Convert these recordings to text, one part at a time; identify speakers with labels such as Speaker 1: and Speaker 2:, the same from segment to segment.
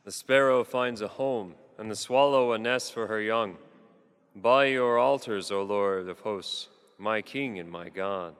Speaker 1: The sparrow finds a home, and the swallow a nest for her young. By your altars, O Lord of hosts, my King and my God.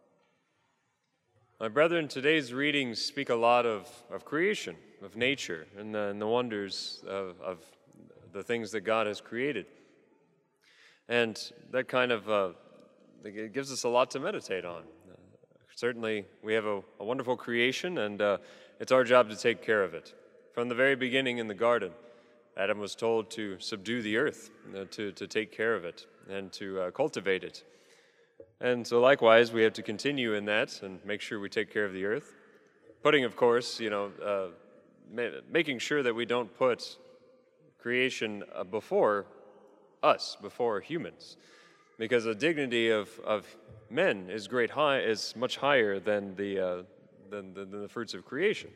Speaker 1: My brethren, today's readings speak a lot of creation, of nature, and the wonders of the things that God has created. And that kind of it gives us a lot to meditate on. Certainly, we have a wonderful creation, and it's our job to take care of it. From the very beginning in the garden, Adam was told to subdue the earth, to take care of it, and to cultivate it. And so likewise, we have to continue in that and make sure we take care of the earth. Putting, of course, making sure that we don't put creation before us, before humans. Because the dignity of men is much higher than the fruits of creation.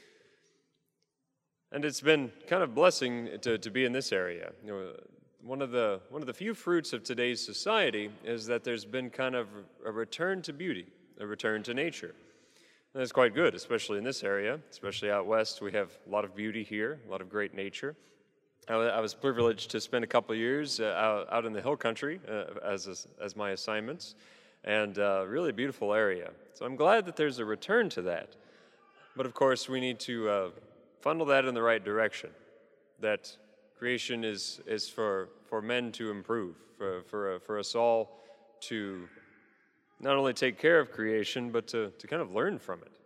Speaker 1: And it's been kind of blessing to be in this area. One of the few fruits of today's society is that there's been kind of a return to beauty, a return to nature. And that's quite good, especially in this area, especially out west. We have a lot of beauty here, a lot of great nature. I was privileged to spend a couple of years out in the hill country as my assignments, and really beautiful area. So I'm glad that there's a return to that. But of course, we need to funnel that in the right direction, that creation is for men to improve, for us all to not only take care of creation, but to kind of learn from it.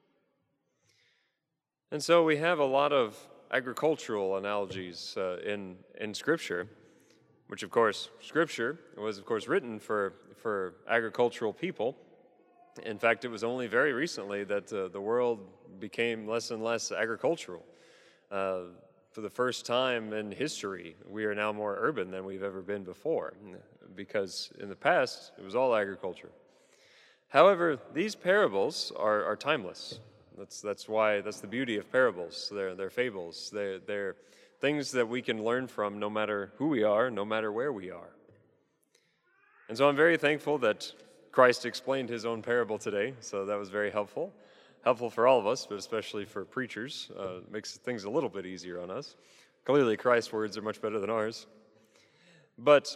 Speaker 1: And so we have a lot of agricultural analogies in Scripture, which of course, Scripture was of course written for agricultural people. In fact, it was only very recently that the world became less and less agricultural. For the first time in history, we are now more urban than we've ever been before, because in the past, it was all agriculture. However, these parables are timeless. That's the beauty of parables. They're fables. They're things that we can learn from no matter who we are, no matter where we are. And so I'm very thankful that Christ explained his own parable today, so that was very helpful. Helpful for all of us, but especially for preachers. Makes things a little bit easier on us. Clearly, Christ's words are much better than ours. But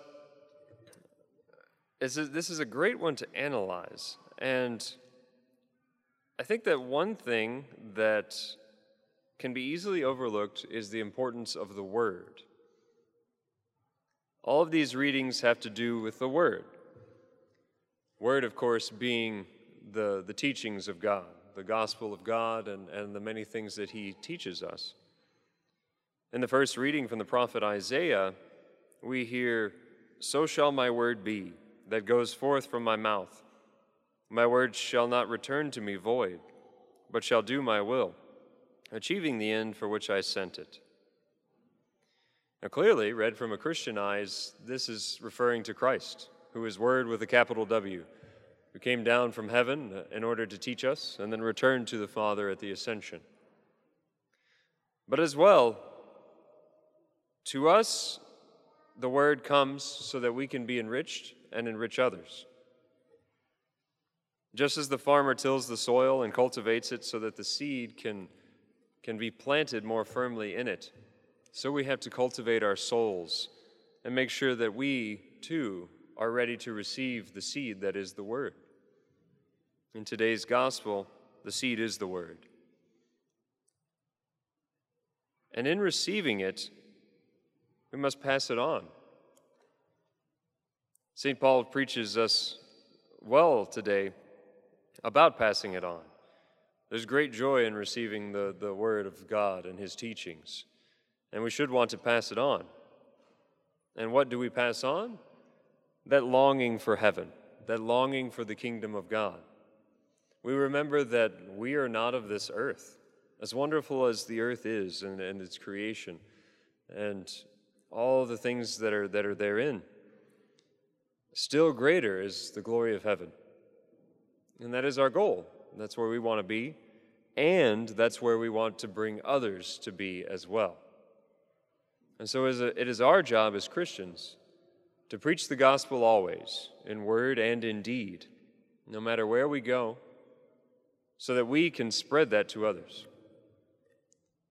Speaker 1: this is a great one to analyze. And I think that one thing that can be easily overlooked is the importance of the Word. All of these readings have to do with the Word. Word, of course, being the teachings of God, the gospel of God, and the many things that he teaches us. In the first reading from the prophet Isaiah, we hear, "So shall my word be, that goes forth from my mouth. My word shall not return to me void, but shall do my will, achieving the end for which I sent it." Now clearly, read from a Christian eyes, this is referring to Christ, who is Word with a capital W, who came down from heaven in order to teach us and then returned to the Father at the ascension. But as well, to us, the Word comes so that we can be enriched and enrich others. Just as the farmer tills the soil and cultivates it so that the seed can be planted more firmly in it, so we have to cultivate our souls and make sure that we, too, are ready to receive the seed that is the Word. In today's gospel, the seed is the Word. And in receiving it, we must pass it on. St. Paul preaches us well today about passing it on. There's great joy in receiving the Word of God and his teachings, and we should want to pass it on. And what do we pass on? That longing for heaven, that longing for the kingdom of God. We remember that we are not of this earth. As wonderful as the earth is and its creation and all the things that are therein, still greater is the glory of heaven. And that is our goal. That's where we want to be, and that's where we want to bring others to be as well. And so it is our job as Christians to preach the gospel always, in word and in deed, no matter where we go, so that we can spread that to others.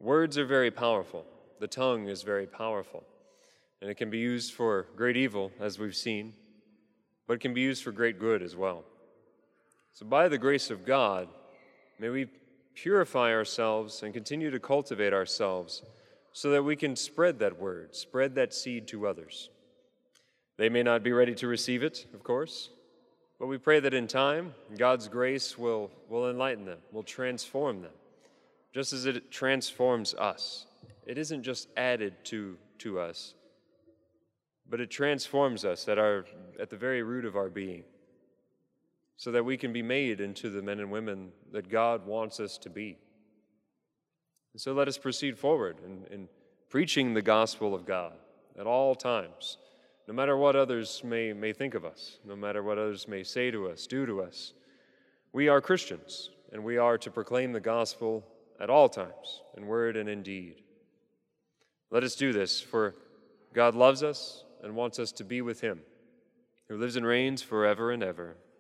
Speaker 1: Words are very powerful. The tongue is very powerful. And it can be used for great evil, as we've seen, but it can be used for great good as well. So by the grace of God, may we purify ourselves and continue to cultivate ourselves so that we can spread that word, spread that seed to others. They may not be ready to receive it, of course, but we pray that in time, God's grace will enlighten them, will transform them, just as it transforms us. It isn't just added to us, but it transforms us at the very root of our being, so that we can be made into the men and women that God wants us to be. And so let us proceed forward in preaching the gospel of God at all times, no matter what others may think of us, no matter what others may say to us, do to us. We are Christians, and we are to proclaim the gospel at all times, in word and in deed. Let us do this, for God loves us and wants us to be with him, who lives and reigns forever and ever.